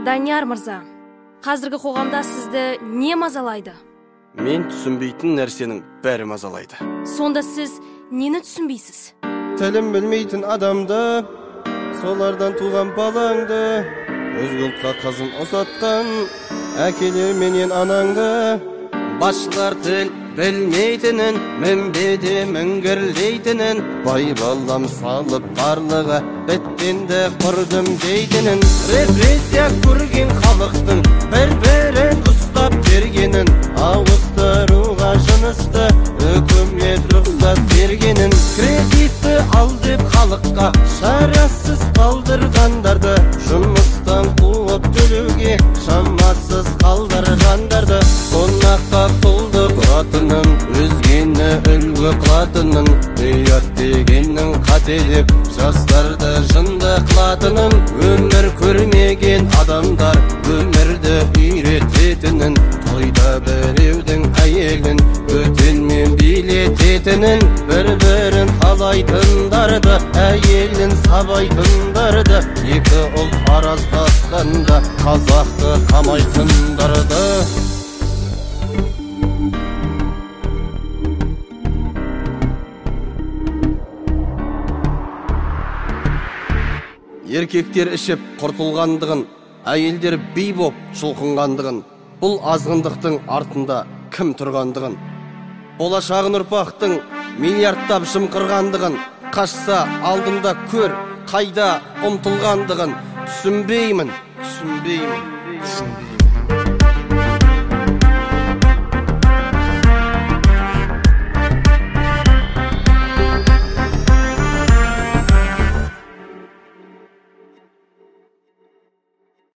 Данияр мырза, қазіргі қоғамда сізді не мазалайды? Мен түсінбейтін нәрсенің бәрі мазалайды. Сонда сіз нені түсінбейсіз? Тілім білмейтін адамды, солардан туған балаңды, өзге ұлтқа қызын ұсатқан әкелер менен анаңды. Басшылар тіл білмейтінін, мінбеде мінгірлейтінін, бай балам салып барлығы біттенді құрдым дейтінін. Репрессия көрген халықтың бір-бірін ұстап бергенін, ауыстыруға жынысты үкімет рұқсат бергенін. Кредитті ал деп халыққа шарасыз қалдырғандарды, жұмыстан қуып төлеуге шамасыз қалдырғандарды, қонаққа құлдық ұратынын, өзгені үлгі қылатынын, ұят дегеннің қателеп жастарды жынды қылатынын, өмір көрмеген адамдар өмірді үйрететінін, тойда біреудің әйелін бөтенмен билететінін, бір-бірін талайтындарды, әйелін сабайтындарды, екі ұлт араздасқанда қазақты қамайтындарды. Еркектер ішіп құртылғандығын, әйелдер бей боп шұлқынғандығын, бұл азғындықтың артында кім тұрғандығын, болашағын ұрпақтың миллиардтап жымқырғандығын, қашса алдында көр, қайда ұмтылғандығын түсінбеймін.